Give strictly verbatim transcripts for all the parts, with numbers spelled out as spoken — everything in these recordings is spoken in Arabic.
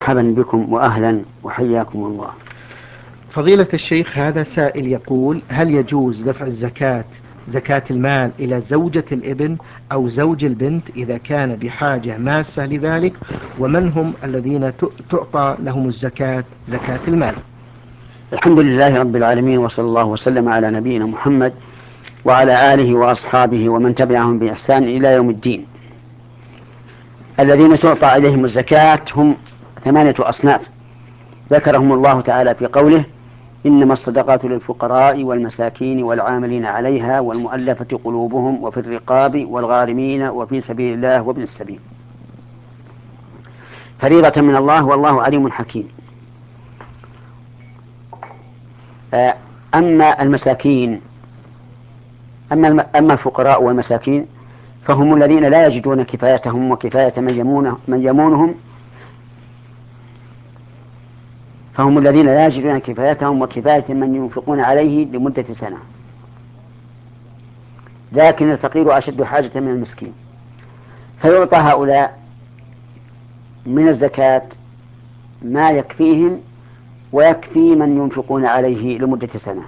مرحبا بكم وأهلا وحياكم الله. فضيلة الشيخ، هذا سائل يقول: هل يجوز دفع الزكاة زكاة المال إلى زوجة الابن أو زوج البنت إذا كان بحاجة ماسة لذلك؟ ومن هم الذين تعطى لهم الزكاة زكاة المال؟ الحمد لله رب العالمين، وصلى الله وسلم على نبينا محمد وعلى آله وأصحابه ومن تبعهم بإحسان إلى يوم الدين. الذين تعطى إليهم الزكاة هم ثمانية أصناف ذكرهم الله تعالى في قوله: إنما الصدقات للفقراء والمساكين والعاملين عليها والمؤلفة قلوبهم وفي الرقاب والغارمين وفي سبيل الله وابن السبيل، فريضة من الله والله عليم حكيم. أما المساكين أما أما الفقراء والمساكين فهم الذين لا يجدون كفايتهم وكفاية من يمونه من يمونهم فهم الذين لا يجدون كفايتهم وكفاية من ينفقون عليه لمدة سنة، لكن الفقير أشد حاجة من المسكين، فيعطى هؤلاء من الزكاة ما يكفيهم ويكفي من ينفقون عليه لمدة سنة.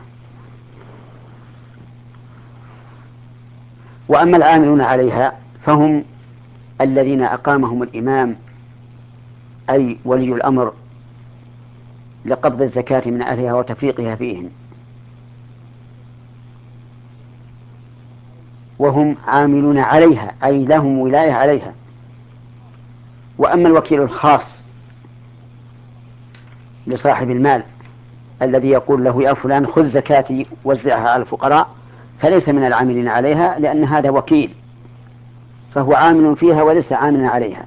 وأما العاملون عليها فهم الذين أقامهم الإمام أي ولي الأمر لقبض الزكاة من أهلها وتفريقها فيهم، وهم عاملون عليها أي لهم ولاية عليها. وأما الوكيل الخاص لصاحب المال الذي يقول له: يا فلان خذ زكاتي وزعها على الفقراء، فليس من العاملين عليها، لأن هذا وكيل، فهو عامل فيها وليس عاملا عليها.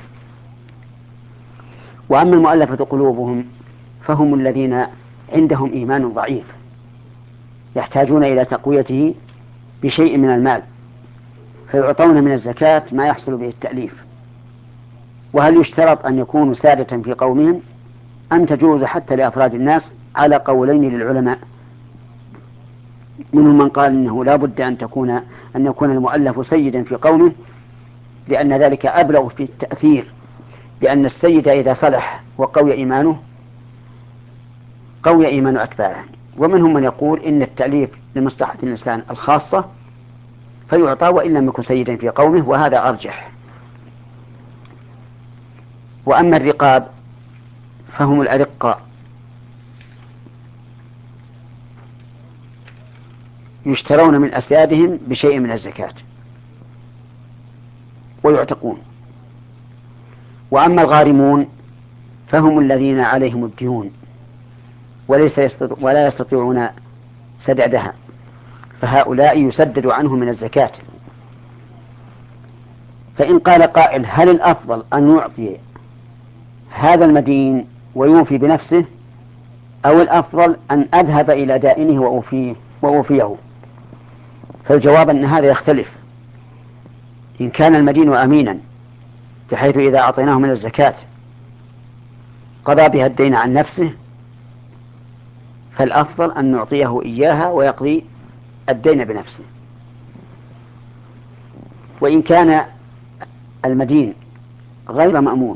وأما المؤلفة قلوبهم فهم الذين عندهم إيمان ضعيف يحتاجون إلى تقويته بشيء من المال، فيعطون من الزكاة ما يحصل به التأليف. وهل يشترط أن يكونوا سادة في قومهم أم تجوز حتى لأفراد الناس؟ على قولين للعلماء، منهم من قال إنه لا بد أن تكون أن يكون المؤلف سيدا في قومه، لأن ذلك أبلغ في التأثير، لأن السيد إذا صلح وقوي إيمانه قوي إيمان أتباعه. ومنهم من يقول إن التأليف لمصلحة الإنسان الخاصة فيعطى وإن لم يكن سيدا في قومه، وهذا أرجح. وأما الرقاب فهم الأرقاء، يشترون من أسيادهم بشيء من الزكاة ويعتقون. وأما الغارمون فهم الذين عليهم الديون وليس يستطيع ولا يستطيعون سدادها، فهؤلاء يسدد عنهم من الزكاة. فإن قال قائل: هل الأفضل أن يعطي هذا المدين ويوفي بنفسه، أو الأفضل أن أذهب إلى دائنه وأوفيه وأوفيه؟ فالجواب أن هذا يختلف. إن كان المدين أمينا بحيث إذا أعطيناه من الزكاة قضى بها الدين عن نفسه، فالأفضل أن نعطيه إياها ويقضي الدين بنفسه. وإن كان المدين غير مأمون،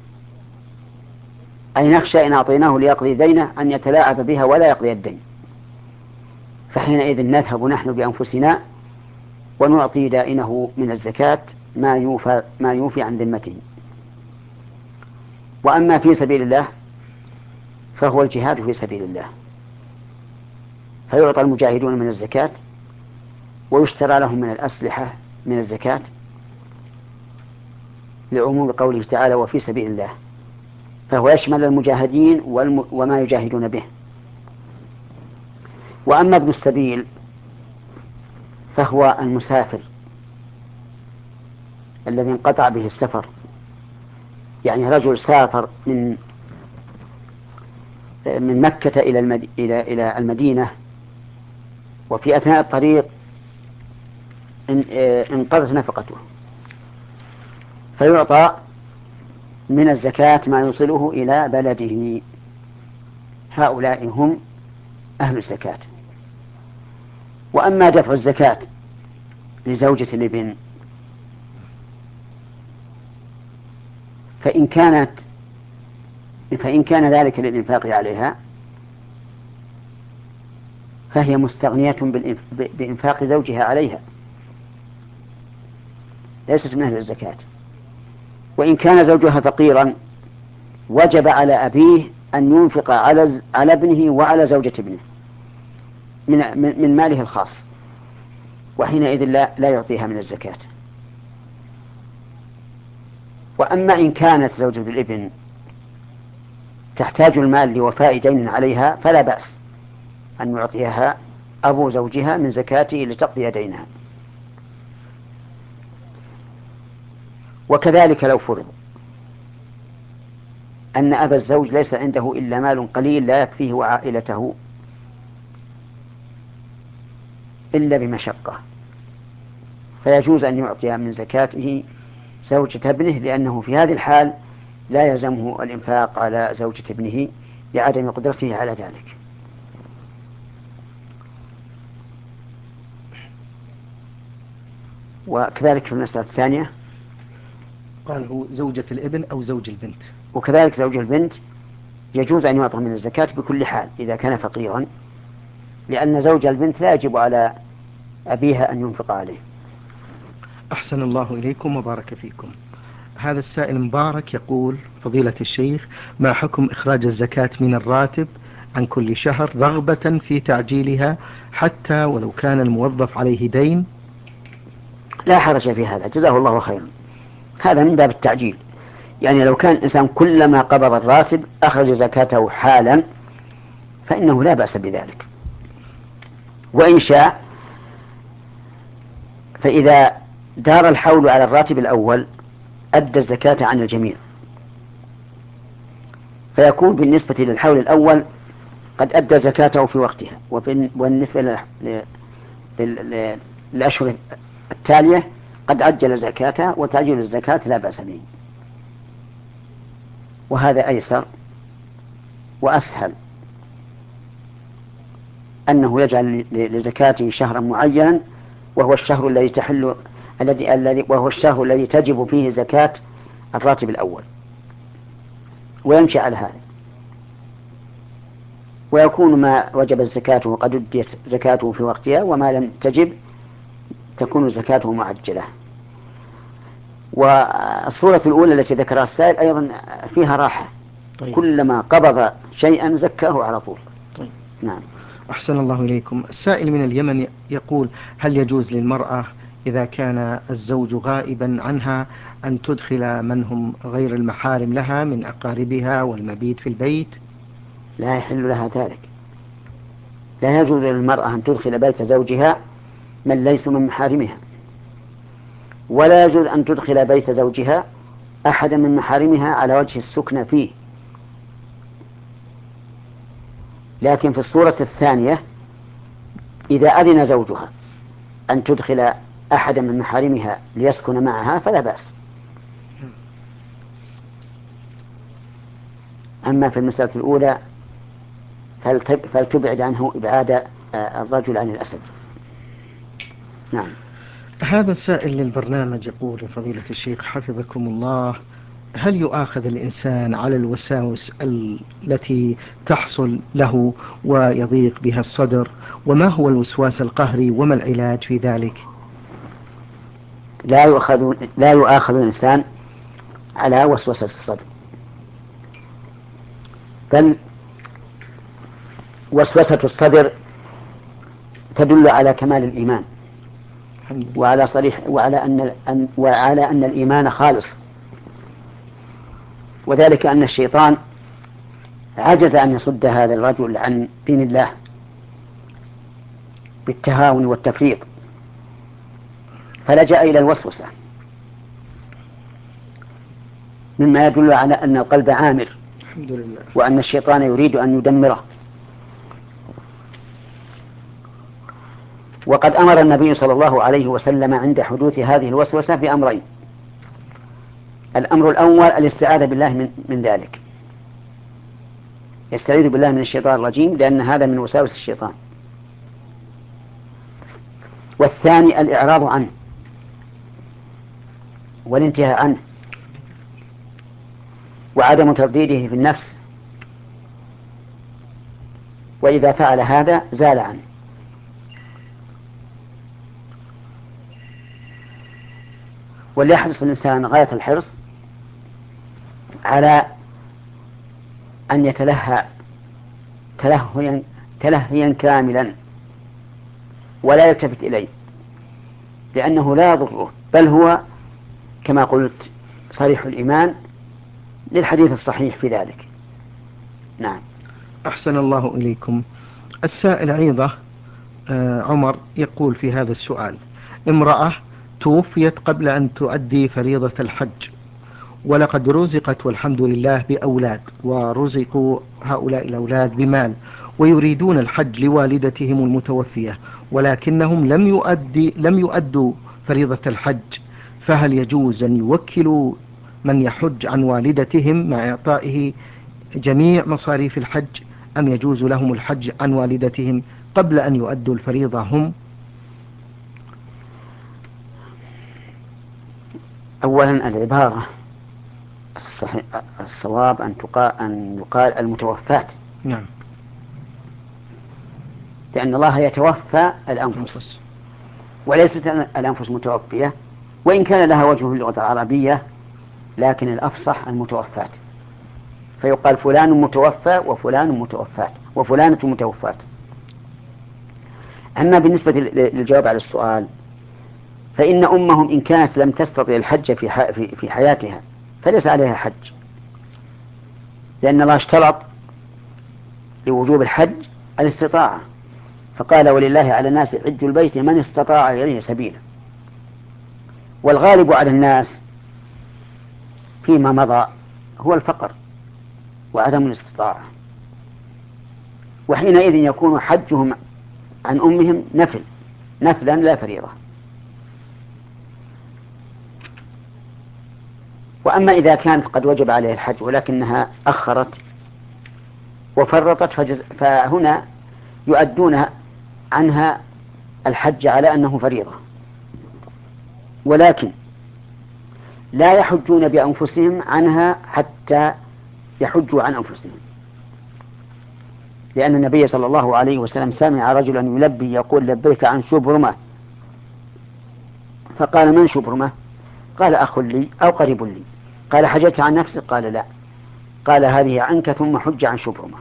أي نخشى إن أعطيناه ليقضي دينه أن يتلاعب بها ولا يقضي الدين، فحينئذ نذهب نحن بأنفسنا ونعطي دائنه من الزكاة ما يوفى, ما يوفي عن ذمته. وأما في سبيل الله فهو الجهاد في سبيل الله، فيعطى المجاهدون من الزكاة ويشترى لهم من الأسلحة من الزكاة، لعموم قوله تعالى: وفي سبيل الله، فهو يشمل المجاهدين والم... وما يجاهدون به. وأما ابن السبيل فهو المسافر الذي انقطع به السفر، يعني رجل سافر من من مكة إلى المد... إلى إلى المدينة، وفي أثناء الطريق انقضت نفقته، فيعطى من الزكاة ما يوصله إلى بلده. هؤلاء هم أهل الزكاة. وأما دفع الزكاة لزوجة الابن فإن كانت فإن كان ذلك للإنفاق عليها فهي مستغنية بإنفاق زوجها عليها، ليست من أهل الزكاة. وإن كان زوجها فقيرا وجب على أبيه أن ينفق على على ابنه وعلى زوجة ابنه من من ماله الخاص، وحينئذ لا لا يعطيها من الزكاة. وأما إن كانت زوجة الابن تحتاج المال لوفاء دين عليها فلا بأس أن يعطيها أبو زوجها من زكاته لتقضي دينها. وكذلك لو فرض أن أبا الزوج ليس عنده إلا مال قليل لا يكفيه وعائلته إلا بمشقة، فيجوز أن يعطي من زكاته زوجة ابنه، لأنه في هذه الحال لا يلزمه الإنفاق على زوجة ابنه لعدم قدرته على ذلك. وكذلك في المسألة الثانية قال هو زوجة الابن أو زوج البنت. وكذلك زوج البنت يجوز أن يعطى من الزكاة بكل حال إذا كان فقيرا، لأن زوج البنت لا يجب على أبيها أن ينفق عليه. أحسن الله إليكم وبارك فيكم. هذا السائل مبارك يقول: فضيلة الشيخ، ما حكم إخراج الزكاة من الراتب عن كل شهر رغبة في تعجيلها حتى ولو كان الموظف عليه دين؟ لا حرج في هذا، جزاه الله خيرا، هذا من باب التعجيل. يعني لو كان الإنسان كلما قبض الراتب أخرج زكاته حالا فإنه لا بأس بذلك. وإن شاء فإذا دار الحول على الراتب الأول أدى الزكاة عن الجميع، فيكون بالنسبة للحول الأول قد أدى زكاته في وقتها، وبالنسبة للأشهر التالية قد عجل زكاته، وتعجيل الزكاة لا بأس به، وهذا أيسر وأسهل أنه يجعل لزكاته شهرا معينا وهو الشهر الذي تحل الذي الذي وهو الشهر الذي تجب فيه زكاة الراتب الأول، ويمشي على هذا، ويكون ما وجب الزكاة وقد أديت زكاته في وقتها، وما لم تجب تكون زكاته معجلة. والصورة الأولى التي ذكرها السائل أيضا فيها راحة. طيب. كلما قبض شيئا زكاه على طول. طيب. نعم. أحسن الله إليكم. السائل من اليمن يقول: هل يجوز للمرأة إذا كان الزوج غائبا عنها أن تدخل من هم غير المحارم لها من أقاربها والمبيت في البيت؟ لا يحل لها ذلك، لا يجوز للمرأة أن تدخل بيت زوجها من ليس من محارمها، ولا يجوز أن تدخل بيت زوجها أحدا من محارمها على وجه السكنة فيه. لكن في الصورة الثانية إذا أذن زوجها أن تدخل أحدا من محارمها ليسكن معها فلا بأس. أما في المسألة الأولى فلتبعد عنه إبعاد الرجل عن الأسد. نعم. هذا سائل للبرنامج يقول: فضيلة الشيخ حفظكم الله، هل يؤاخذ الإنسان على الوساوس التي تحصل له ويضيق بها الصدر؟ وما هو الوسواس القهري وما العلاج في ذلك؟ لا يؤاخذ لا يؤاخذ الإنسان على وسوسة الصدر، بل وسوسة الصدر تدل على كمال الإيمان وعلى صريح وعلى أن وعلى أن الإيمان خالص، وذلك أن الشيطان عجز أن يصد هذا الرجل عن دين الله بالتهاون والتفريط، فلجأ إلى الوسوسة، مما يدل على أن القلب عامر الحمد لله، وأن الشيطان يريد أن يدمره. وقد أمر النبي صلى الله عليه وسلم عند حدوث هذه الوسوسة بأمرين: الأمر الأول الاستعاذة بالله من, من ذلك، يستعيذ بالله من الشيطان الرجيم لأن هذا من وساوس الشيطان. والثاني الإعراض عنه والانتهاء عنه وعدم ترديده في النفس وإذا فعل هذا زال عنه. وليحرص الإنسان غاية الحرص على أن يتلهى تلهيا, تلهيا كاملا ولا يلتفت إليه، لأنه لا يضره، بل هو كما قلت صريح الإيمان للحديث الصحيح في ذلك. نعم. أحسن الله إليكم. السائل أيضا آه عمر يقول في هذا السؤال: امرأة توفيت قبل أن تؤدي فريضة الحج، ولقد رزقت والحمد لله بأولاد، ورزقوا هؤلاء الأولاد بمال، ويريدون الحج لوالدتهم المتوفية، ولكنهم لم يؤدي لم يؤدوا فريضة الحج، فهل يجوز أن يوكلوا من يحج عن والدتهم مع إعطائه جميع مصاريف الحج، أم يجوز لهم الحج عن والدتهم قبل أن يؤدوا الفريضة هم؟ أولا العبارة الصحيح الصواب أن تقال, أن يقال المتوفاة. نعم. لأن الله يتوفى الأنفس وليست الأنفس متوفية، وإن كان لها وجه في اللغة العربية، لكن الأفصح المتوفاة، فيقال فلان متوفى وفلان متوفاة وفلانة متوفاة. أما بالنسبة للجواب على السؤال، فإن أمهم إن كانت لم تستطع الحج في في حياتها فليس عليها حج، لأن الله اشترط لوجوب الحج الاستطاعة، فقال: ولله على الناس حج البيت من استطاع إليه سبيلا. والغالب على الناس فيما مضى هو الفقر وعدم الاستطاعة، وحينئذ يكون حجهم عن أمهم نفل نفلا لا فريضة. وأما إذا كانت قد وجب عليه الحج ولكنها أخرت وفرطت فهنا يؤدون عنها الحج على أنه فريضة، ولكن لا يحجون بأنفسهم عنها حتى يحجوا عن أنفسهم، لأن النبي صلى الله عليه وسلم سمع رجلا يلبي يقول: لبيك عن شبرمة. فقال: من شبرمة؟ قال: أخ لي أو قريب لي. قال: حججت عن نفسك؟ قال: لا. قال: هذه عنك ثم حج عن شبرمة.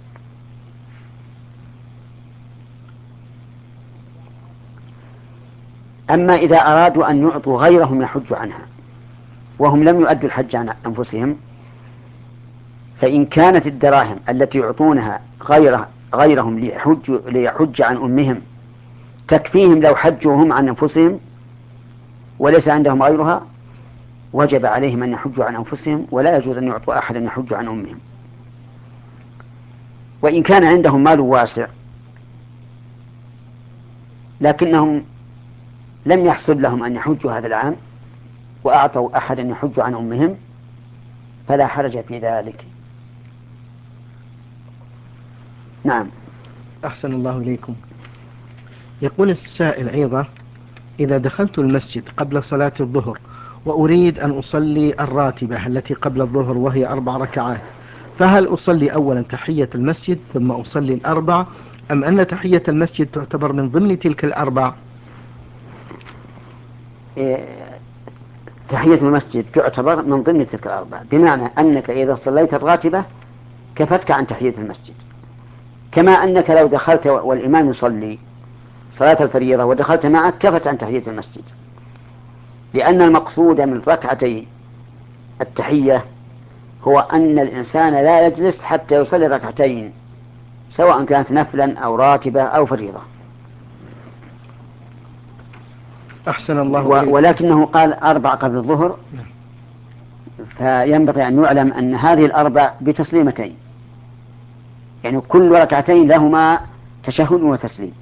أما إذا أرادوا أن يعطوا غيرهم يحج عنها وهم لم يؤدوا الحج عن أنفسهم، فإن كانت الدراهم التي يعطونها غيره غيرهم ليحج, ليحج عن أمهم تكفيهم لو حجوا هم عن أنفسهم وليس عندهم غيرها، وجب عليهم أن يحجوا عن أنفسهم، ولا يجوز أن يعطوا أحدا يحج عن أمهم. وإن كان عندهم مال واسع لكنهم لم يحصل لهم أن يحجوا هذا العام وأعطوا أحدا يحج عن أمهم فلا حرج في ذلك. نعم. أحسن الله إليكم. يقول السائل أيضا: إذا دخلت المسجد قبل صلاة الظهر وأريد أن أصلي الراتبة التي قبل الظهر وهي أربع ركعات، فهل أصلي أولا تحية المسجد ثم أصلي الأربع، أم أن تحية المسجد تعتبر من ضمن تلك الأربع؟ تحية المسجد تعتبر من ضمن تلك الأربع، بمعنى أنك إذا صليت الراتبة كفتك عن تحية المسجد، كما أنك لو دخلت والإمام يصلي صلاة الفريضة ودخلت معك كفت عن تحية المسجد، لأن المقصود من ركعتي التحية هو أن الإنسان لا يجلس حتى يصلي ركعتين سواء كانت نفلا أو راتبة أو فريضة. أحسن الله إليك. ولكنه قال أربع قبل الظهر، فينبغي أن يعلم أن هذه الأربع بتسليمتين، يعني كل ركعتين لهما تشهد وتسليم.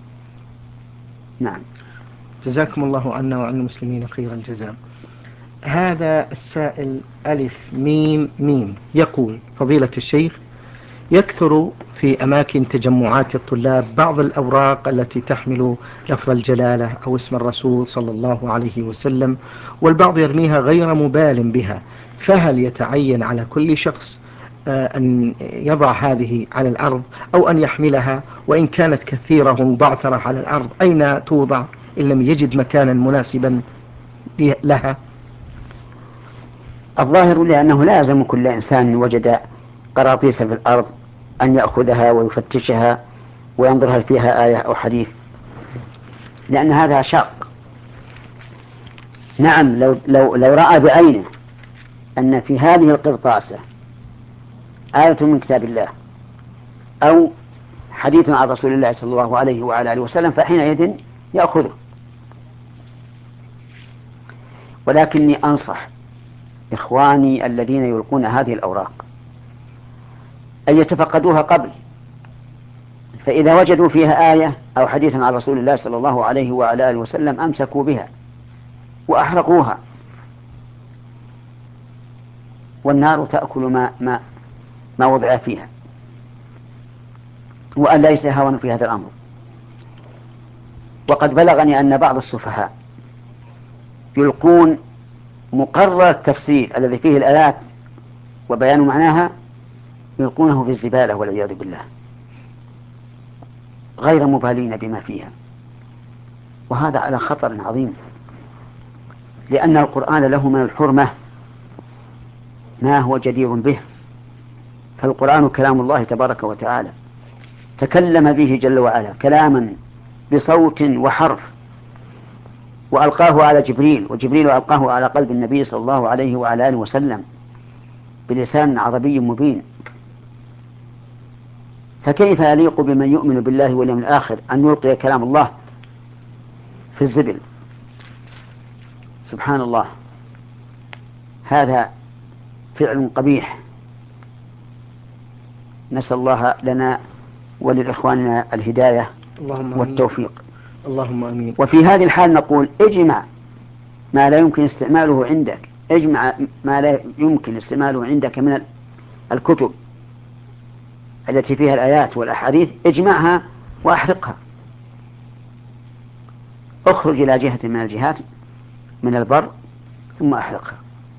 نعم. جزاكم الله عنا وعن المسلمين خير الجزاء. هذا السائل ألف ميم ميم يقول: فضيلة الشيخ، يكثر في أماكن تجمعات الطلاب بعض الأوراق التي تحمل لفظ الجلالة أو اسم الرسول صلى الله عليه وسلم، والبعض يرميها غير مبال بها، فهل يتعين على كل شخص أن يضع هذه على الأرض أو أن يحملها، وإن كانت كثيرة مبعثرة على الأرض أين توضع إن لم يجد مكانا مناسبا لها؟ الظاهر لأنه لا يلزم كل إنسان وجد قراطيس في الأرض أن يأخذها ويفتشها وينظر هل فيها آية أو حديث، لأن هذا شاق. نعم، لو, لو, لو رأى بعينه أن في هذه القرطاسة آية من كتاب الله أو حديث عن رسول الله صلى الله عليه وعلى آله وسلم فحينئذ يأخذه. ولكني أنصح إخواني الذين يلقون هذه الأوراق أن يتفقدوها قبل، فإذا وجدوا فيها آية أو حديث عن رسول الله صلى الله عليه وعلى آله وسلم أمسكوا بها وأحرقوها، والنار تأكل ما, ما, ما وضع فيها، وأن لا يتهاون في هذا الأمر. وقد بلغني أن بعض السفهاء يلقون مقرر التفسير الذي فيه الآيات وبيان معناها يلقونه في الزبالة والعياذ بالله، غير مبالين بما فيها، وهذا على خطر عظيم، لأن القرآن له من الحرمة ما هو جدير به. فالقرآن كلام الله تبارك وتعالى، تكلم به جل وعلا كلاما بصوت وحرف، وألقاه على جبريل، وجبريل ألقاه على قلب النبي صلى الله عليه وعلى آله وسلم بلسان عربي مبين. فكيف يليق بمن يؤمن بالله واليوم الآخر أن يلقي كلام الله في الزبل؟ سبحان الله، هذا فعل قبيح. نسأل الله لنا وللإخواننا الهداية اللهم والتوفيق. اللهم آمين. وفي هذه الحال نقول اجمع ما لا يمكن استعماله عندك، اجمع ما لا يمكن استعماله عندك من الكتب التي فيها الآيات والأحاديث، اجمعها وأحرقها، اخرج إلى جهة من الجهات من البر ثم أحرقها.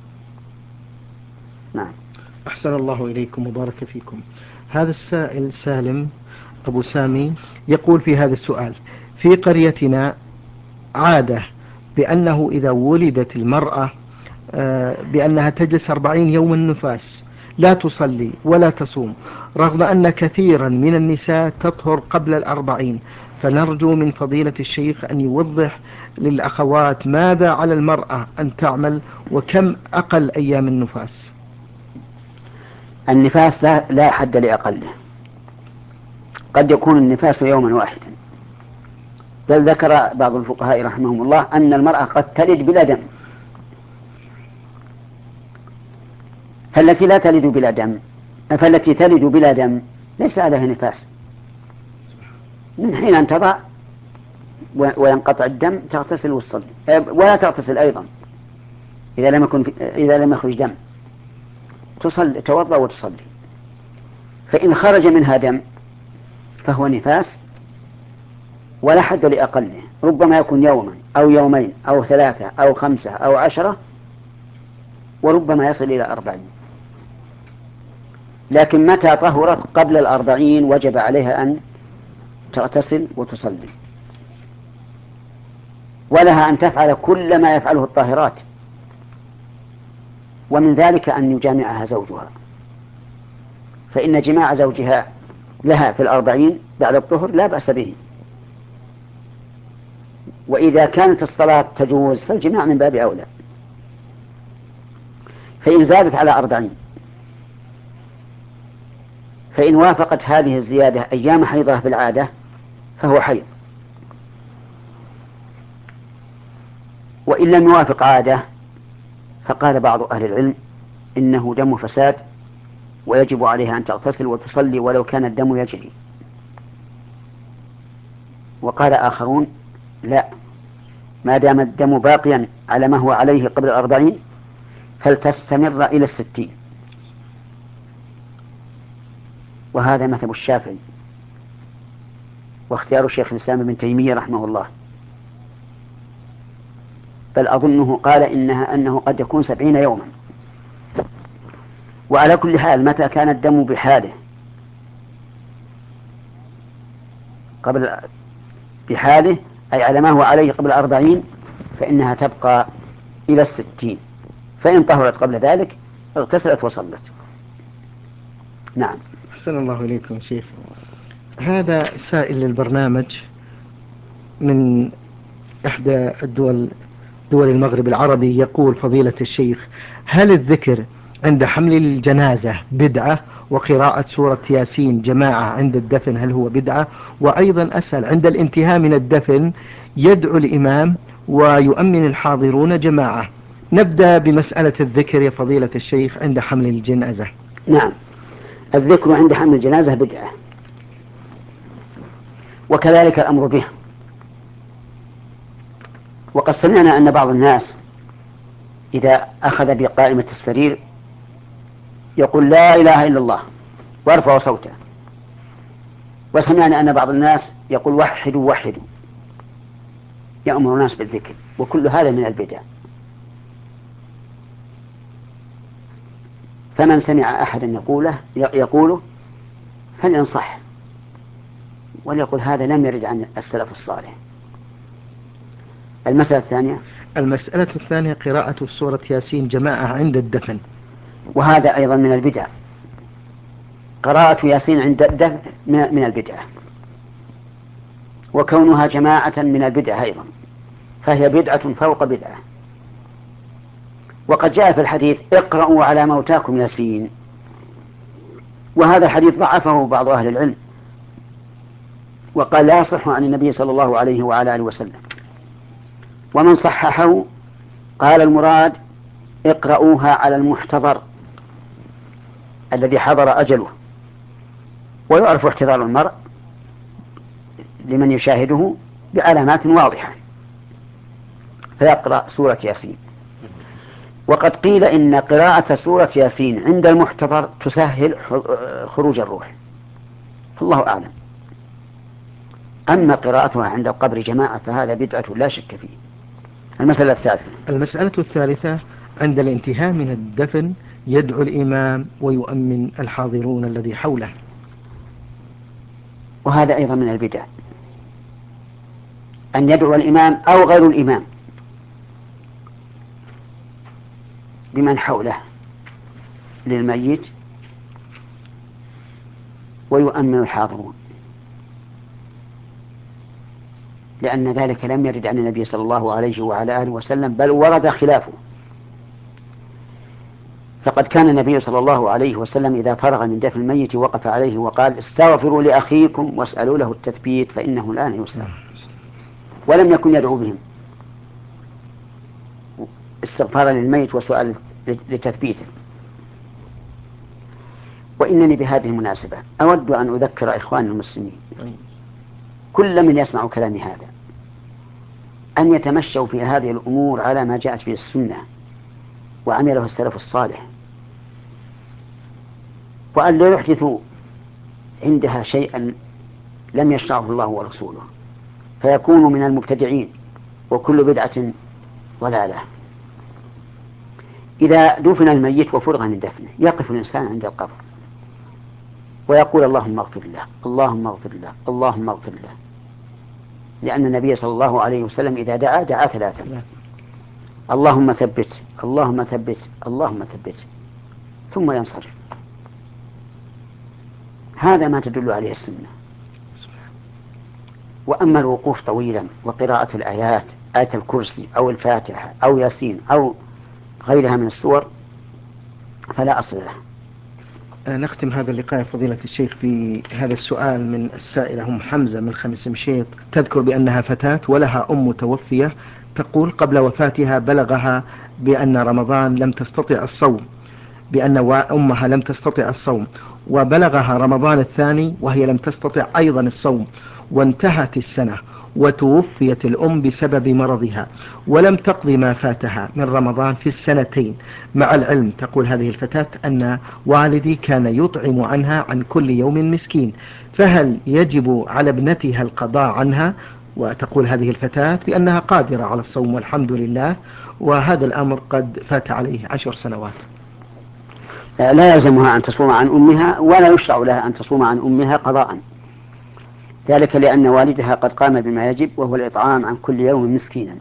نعم. أحسن الله إليكم وبارك فيكم. هذا السائل سالم أبو سامي يقول في هذا السؤال: في قريتنا عادة بأنه إذا ولدت المرأة بأنها تجلس أربعين يوما نفاس، لا تصلي ولا تصوم، رغم أن كثيرا من النساء تطهر قبل الأربعين. فنرجو من فضيلة الشيخ أن يوضح للأخوات ماذا على المرأة أن تعمل، وكم أقل أيام النفاس؟ النفاس لا, لا حد لأقله، قد يكون النفاس يوما واحدا، بل ذكر بعض الفقهاء رحمهم الله أن المرأة قد تلد بلا دم، فالتي لا تلد بلا دم فالتي تلد بلا دم ليس عليها نفاس، من حين أن تضع وينقطع الدم تغتسل وتصلي، ولا تغتسل أيضا إذا لم يكن إذا لم يخرج دم، تصلي توضأ وتصلي. فإن خرج منها دم فهو نفاس ولا حد لأقله، ربما يكون يوما أو يومين أو ثلاثة أو خمسة أو عشرة، وربما يصل إلى أربعين. لكن متى طهرت قبل الأربعين وجب عليها أن تغتسل وتصلي، ولها أن تفعل كل ما يفعله الطاهرات، ومن ذلك أن يجامعها زوجها، فإن جماع زوجها لها في الأربعين بعد الطهر لا بأس به. وإذا كانت الصلاة تجوز فالجماع من باب أولى. فإن زادت على أربعين، فإن وافقت هذه الزيادة أيام حيضها بالعادة فهو حيض، وإن لم يوافق عادة فقال بعض أهل العلم إنه دم فساد ويجب عليها أن تغتسل وتصلي ولو كان الدم يجري. وقال آخرون لا، ما دام الدم باقيا على ما هو عليه قبل الأربعين فلتستمر إلى الستين، وهذا مذهب الشافعي واختيار شيخ الإسلام ابن تيمية رحمه الله، بل أظنه قال إنها أنه قد يكون سبعين يوما. وعلى كل حال متى كان الدم بحاله قبل بحاله أي على ما هو عليه قبل أربعين فإنها تبقى إلى الستين، فإن طهرت قبل ذلك اغتسلت وصلت. نعم. أحسن الله إليكم شيخ. هذا سائل للبرنامج من إحدى الدول دول المغرب العربي، يقول فضيلة الشيخ: هل الذكر عند حمل الجنازة بدعة؟ وقراءة سورة ياسين جماعة عند الدفن هل هو بدعة؟ وأيضا أسأل عند الانتهاء من الدفن يدعو الإمام ويؤمن الحاضرون جماعة. نبدأ بمسألة الذكر يا فضيلة الشيخ عند حمل الجنازة. نعم، الذكر عند حمل الجنازة بدعة، وكذلك الأمر به. وقد سمعنا أن بعض الناس إذا أخذ بقائمة السرير يقول لا إله إلا الله وارفع صوته، وسمعنا أن بعض الناس يقول وحدوا وحدوا، يأمر الناس بالذكر، وكل هذا من البدع. فمن سمع أحدا يقوله يقوله فلينصح وليقول هذا لم يرد عن السلف الصالح. المسألة الثانية المسألة الثانية قراءة سورة ياسين جماعة عند الدفن، وهذا أيضا من البدع. قراءة ياسين عند الدفن من البدع، وكونها جماعة من البدع أيضا، فهي بدعة فوق بدعة. وقد جاء في الحديث اقرأوا على موتاكم ياسين، وهذا الحديث ضعفه بعض أهل العلم وقال لا يصح عن النبي صلى الله عليه وعلى آله وسلم. ومن صححه قال المراد اقرأوها على المحتضر الذي حضر أجله، ويعرف احتضار المرء لمن يشاهده بعلامات واضحة، فيقرأ سورة ياسين. وقد قيل إن قراءة سورة ياسين عند المحتضر تسهل خروج الروح، فالله أعلم. أما قراءتها عند القبر جماعة فهذا بدعة لا شك فيه. المسألة الثالثة المسألة الثالثة عند الانتهاء من الدفن يدعو الإمام ويؤمن الحاضرون الذي حوله، وهذا أيضا من البدع، أن يدعو الإمام أو غير الإمام بمن حوله للميت ويؤمن الحاضرون، لأن ذلك لم يرد عن النبي صلى الله عليه وعلى آله وسلم، بل ورد خلافه. فقد كان النبي صلى الله عليه وسلم إذا فرغ من دفن الميت وقف عليه وقال استغفروا لأخيكم واسألوا له التثبيت فإنه الآن يسأل، ولم يكن يدعو بهم استغفارا للميت وسؤال لتثبيته. وإنني بهذه المناسبة أود أن أذكر إخواني المسلمين كل من يسمع كلامي هذا أن يتمشوا في هذه الأمور على ما جاءت به السنة وعمله السلف الصالح، وأن لا يحدثوا عندها شيئا لم يشرعه الله ورسوله فيكونوا من المبتدعين، وكل بدعة ضلالة. إذا دفن الميت وفرغ من دفنه يقف الإنسان عند القبر ويقول اللهم اغفر له اللهم اغفر له اللهم اغفر له، لأن النبي صلى الله عليه وسلم إذا دعا دعا ثلاثا: اللهم ثبت اللهم ثبت اللهم ثبت، ثم ينصرف. هذا ما تدل عليه السنة. وأما الوقوف طويلا وقراءة الآيات آية الكرسي أو الفاتحة أو ياسين أو غيرها من السور فلا أصل له. نختم هذا اللقاء فضيلة الشيخ بهذا السؤال من السائلة أم حمزة من خمس مشيط، تذكر بأنها فتاة ولها أم متوفية، تقول قبل وفاتها بلغها بأن رمضان لم تستطع الصوم، بأن أمها لم تستطع الصوم، وبلغها رمضان الثاني وهي لم تستطع أيضا الصوم، وانتهت السنة وتوفيت الأم بسبب مرضها ولم تقضي ما فاتها من رمضان في السنتين، مع العلم تقول هذه الفتاة أن والدي كان يطعم عنها عن كل يوم مسكين، فهل يجب على ابنتها القضاء عنها؟ وتقول هذه الفتاة بأنها قادرة على الصوم والحمد لله، وهذا الأمر قد فات عليه عشر سنوات. لا يلزمها أن تصوم عن أمها، ولا يشرع لها أن تصوم عن أمها قضاء، ذلك لأن والدها قد قام بما يجب، وهو الإطعام عن كل يوم مسكينا.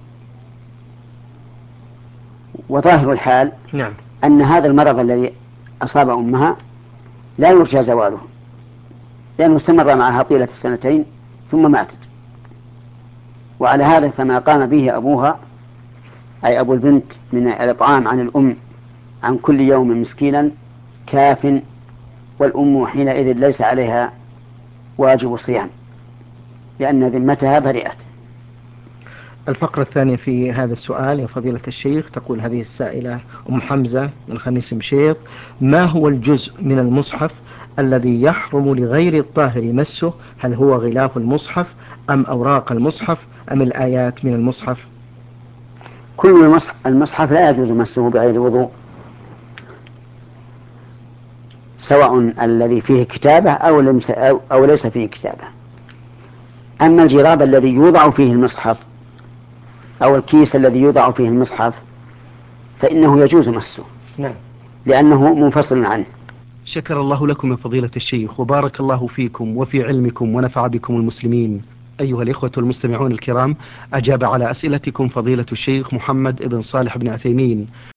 وظاهر الحال نعم. أن هذا المرض الذي أصاب أمها لا يرجى زواله، لأنه استمر معها طيلة السنتين ثم ماتت. وعلى هذا فما قام به أبوها أي أبو البنت من الإطعام عن الأم عن كل يوم مسكينا كاف، والأم حينئذ ليس عليها واجب صيام لأن ذمتها برئت. الفقرة الثانية في هذا السؤال يا فضيلة الشيخ، تقول هذه السائلة أم حمزة من خميس مشيط: ما هو الجزء من المصحف الذي يحرم لغير الطاهر مسه؟ هل هو غلاف المصحف أم أوراق المصحف أم الآيات من المصحف؟ كل المصحف لا يجوز مسه بغير وضوء، سواء الذي فيه كتابة أو, أو ليس فيه كتابة. أما الجراب الذي يوضع فيه المصحف أو الكيس الذي يوضع فيه المصحف فإنه يجوز مسه. نعم. لأنه منفصل عنه. شكر الله لكم يا فضيلة الشيخ، وبارك الله فيكم وفي علمكم ونفع بكم المسلمين. أيها الإخوة المستمعون الكرام، أجاب على أسئلتكم فضيلة الشيخ محمد بن صالح بن عثيمين